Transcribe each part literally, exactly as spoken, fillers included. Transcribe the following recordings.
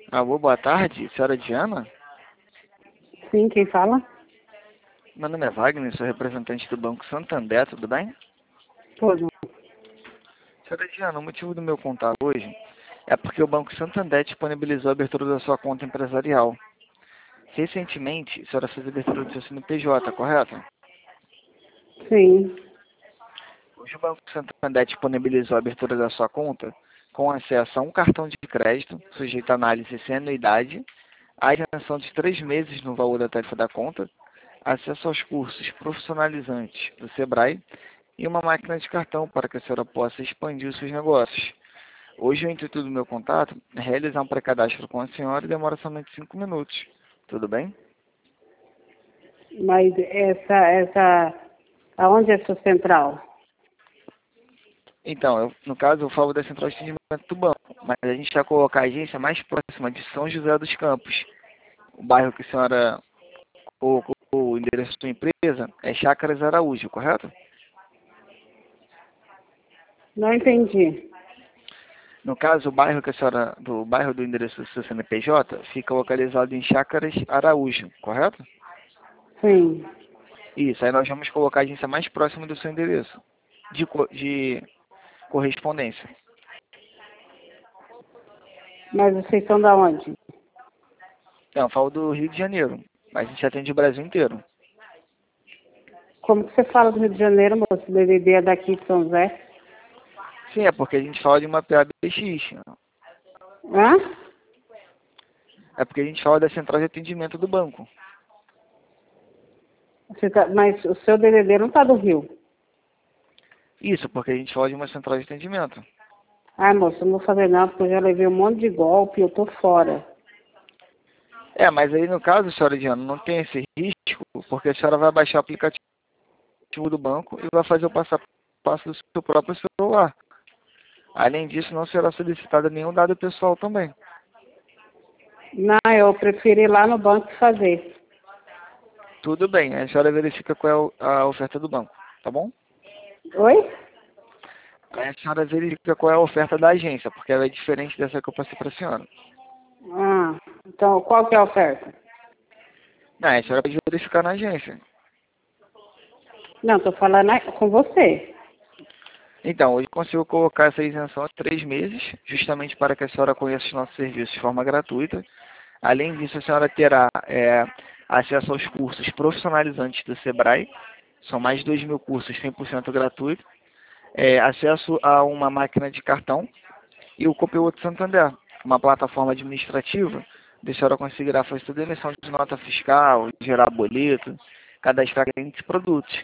Alô, boa tarde, senhora Diana? Sim, quem fala? Meu nome é Wagner, sou representante do Banco Santander, tudo bem? Tudo. Senhora Diana, o motivo do meu contato hoje é porque o Banco Santander disponibilizou a abertura da sua conta empresarial. Recentemente, a senhora fez a abertura do seu C N P J, correto? Sim. Hoje o Banco Santander disponibilizou a abertura da sua conta com acesso a um cartão de crédito, sujeito a análise sem anuidade, a isenção de três meses no valor da tarifa da conta, acesso aos cursos profissionalizantes do Sebrae e uma máquina de cartão para que a senhora possa expandir os seus negócios. Hoje o intuito do meu contato é realizar um pré-cadastro com a senhora e demora somente cinco minutos. Tudo bem? Mas essa, essa, aonde é a sua central? Então, eu, no caso, eu falo da central de atendimento do banco, mas a gente vai colocar a agência mais próxima de São José dos Campos. O bairro que a senhora colocou o endereço da sua empresa é Chácaras Araújo, correto? Não entendi. No caso, o bairro que a senhora, do bairro do endereço do seu C N P J fica localizado em Chácaras Araújo, correto? Sim. Isso, aí nós vamos colocar a agência mais próxima do seu endereço de, co- de correspondência. Mas vocês são da onde? Não, eu falo do Rio de Janeiro, mas a gente atende o Brasil inteiro. Como que você fala do Rio de Janeiro, moço? O D D D é daqui de São José? Sim, é porque a gente fala de uma P A B X. Hã? É porque a gente fala da central de atendimento do banco. Você tá, mas o seu D D D não está do Rio. Isso, porque a gente fala de uma central de atendimento. Ai, moço, eu não vou fazer nada porque eu já levei um monte de golpe e eu tô fora. É, mas aí no caso, senhora Diana, não tem esse risco, porque a senhora vai baixar o aplicativo do banco e vai fazer o passo a passo do seu próprio celular. Além disso, não será solicitado nenhum dado pessoal também. Não, eu prefiro ir lá no banco fazer. Tudo bem, a senhora verifica qual é o- a oferta do banco, tá bom? Oi? Aí a senhora verifica qual é a oferta da agência, porque ela é diferente dessa que eu passei para a senhora. Ah, então qual que é a oferta? Não, a senhora pode verificar na agência. Não, tô falando aí com você. Então, hoje eu consigo colocar essa isenção de três meses, justamente para que a senhora conheça os nossos serviços de forma gratuita. Além disso, a senhora terá é, acesso aos cursos profissionalizantes do Sebrae. São mais de dois mil cursos cem por cento gratuitos. É, acesso a uma máquina de cartão e o Copilot Santander, uma plataforma administrativa, onde a senhora conseguirá fazer toda a emissão de nota fiscal, gerar boleto, cadastrar clientes e produtos.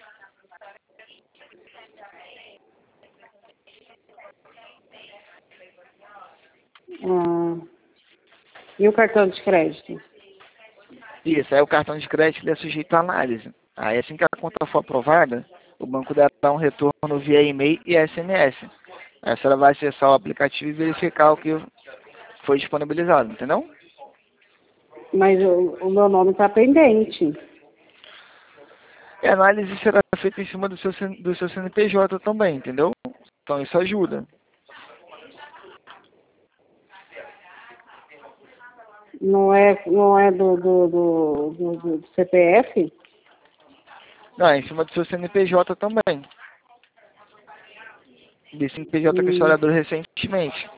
Ah, e o cartão de crédito? Isso, aí o cartão de crédito ele é sujeito à análise. Aí assim que a conta for aprovada, o banco dará um retorno via e-mail e S M S. Aí a senhora vai acessar o aplicativo e verificar o que foi disponibilizado, entendeu? Mas o, o meu nome está pendente. E a análise será feita em cima do seu, C- do seu C N P J também, entendeu? Então isso ajuda. Não é, não é do, do, do, do, do C P F? Não, é em cima do seu C N P J também. Desse C N P J que a Hum. senhora abriu recentemente.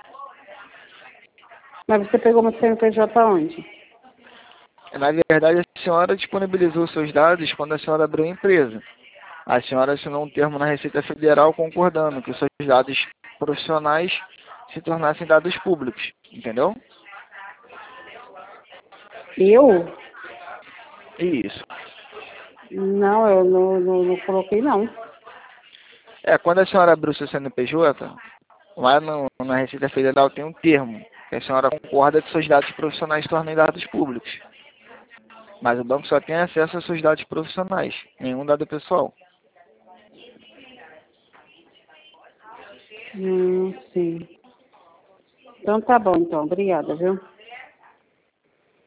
Mas você pegou meu C N P J onde? Na verdade, a senhora disponibilizou seus dados quando a senhora abriu a empresa. A senhora assinou um termo na Receita Federal concordando que os seus dados profissionais se tornassem dados públicos, entendeu? Eu? Isso. Não, eu não, não, não coloquei não. É, quando a senhora abriu o seu C N P J, lá no, na Receita Federal tem um termo que a senhora concorda que seus dados profissionais se tornem dados públicos. Mas o banco só tem acesso aos seus dados profissionais, nenhum dado pessoal. Hum, sim. Então tá bom, então. Obrigada, viu?